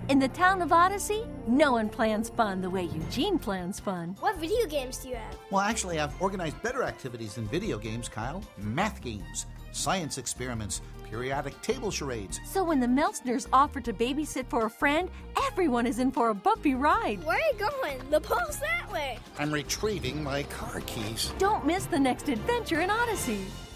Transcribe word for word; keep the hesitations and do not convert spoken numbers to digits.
In the town of Odyssey, no one plans fun the way Eugene plans fun. What video games do you have? Well, actually, I've organized better activities than video games, Kyle. Math games, science experiments, periodic table charades. So when the Meltzners offer to babysit for a friend, everyone is in for a bumpy ride. Where are you going? The pole's that way. I'm retrieving my car keys. Don't miss the next adventure in Odyssey.